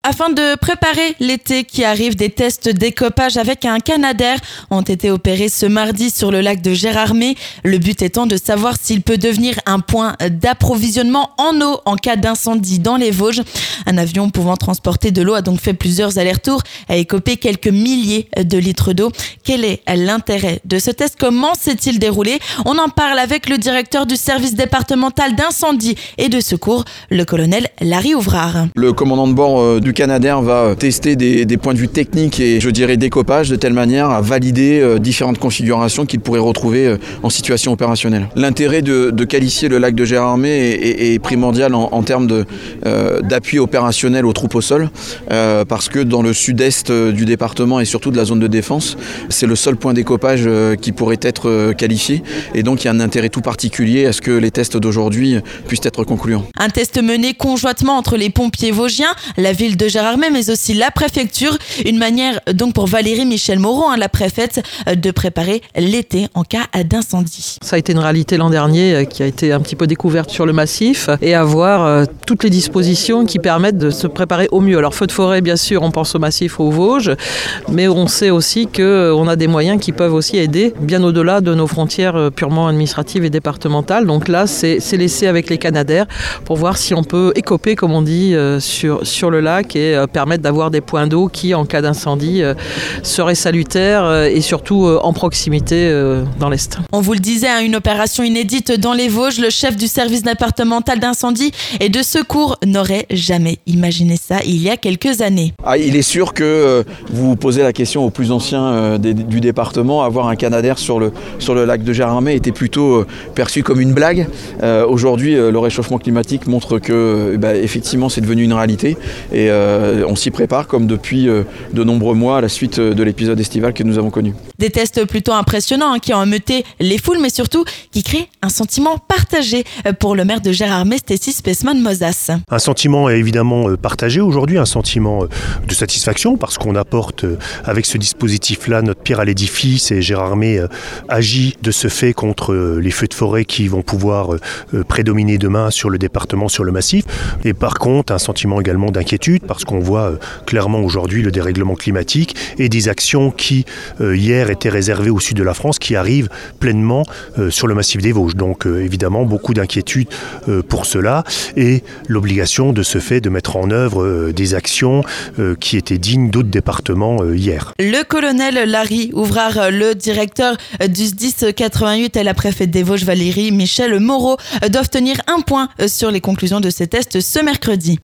Afin de préparer l'été qui arrive, des tests d'écopage avec un Canadair ont été opérés ce mardi sur le lac de Gérardmer. Le but étant de savoir s'il peut devenir un point d'approvisionnement en eau en cas d'incendie dans les Vosges. Un avion pouvant transporter de l'eau a donc fait plusieurs allers-retours, a écopé quelques milliers de litres d'eau. Quel est l'intérêt de ce test? Comment s'est-il déroulé? On en parle avec le directeur du service départemental d'incendie et de secours, le colonel Larry Ouvrard. Le commandant de bord du Canadair va tester des points de vue techniques et je dirais d'écopage de telle manière à valider différentes configurations qu'il pourrait retrouver en situation opérationnelle. L'intérêt de qualifier le lac de Gérardmer est primordial en termes d'appui opérationnel aux troupes au sol parce que dans le sud-est du département et surtout de la zone de défense, c'est le seul point d'écopage qui pourrait être qualifié et donc il y a un intérêt tout particulier à ce que les tests d'aujourd'hui puissent être concluants. Un test mené conjointement entre les pompiers vosgiens, la ville de Gérardmer mais aussi la préfecture, une manière donc pour Valérie Michel Moreau, la préfète, de préparer l'été en cas d'incendie. Ça a été une réalité l'an dernier qui a été un petit peu découverte sur le massif et avoir toutes les dispositions qui permettent de se préparer au mieux. Alors feu de forêt bien sûr, on pense au massif aux Vosges, mais on sait aussi qu'on a des moyens qui peuvent aussi aider bien au-delà de nos frontières purement administratives et départementales. Donc là c'est laissé avec les Canadair pour voir si on peut écoper comme on dit sur le lac et permettre d'avoir des points d'eau qui en cas d'incendie seraient salutaires et surtout en proximité dans l'Est. On vous le disait, une opération inédite dans les Vosges. Le chef du service départemental d'incendie et de secours n'aurait jamais imaginé ça il y a quelques années. Il est sûr que vous posez la question aux plus anciens du département, avoir un Canadair sur le lac de Gérardmer était plutôt perçu comme une blague. Aujourd'hui, le réchauffement climatique montre que effectivement c'est devenu une réalité et on s'y prépare comme depuis de nombreux mois à la suite de l'épisode estival que nous avons connu. Des tests plutôt impressionnants qui ont émeuté les foules mais surtout qui créent un sentiment partagé pour le maire de Gérardmer, Stécie Spesman-Mozas. Un sentiment évidemment partagé aujourd'hui, un sentiment de satisfaction parce qu'on apporte avec ce dispositif-là notre pierre à l'édifice et Gérardmer agit de ce fait contre les feux de forêt qui vont pouvoir prédominer demain sur le département, sur le massif. Et par contre, un sentiment également d'inquiétude parce qu'on voit clairement aujourd'hui le dérèglement climatique et des actions qui hier étaient réservées au sud de la France qui arrivent pleinement sur le massif des Vosges. Donc évidemment beaucoup d'inquiétude pour cela et l'obligation de ce fait de mettre en œuvre des actions qui étaient dignes d'autres départements hier. Le colonel Larry Ouvrard, le directeur du SDIS 88 et la préfète des Vosges Valérie Michel Moreau doivent tenir un point sur les conclusions de ces tests ce mercredi.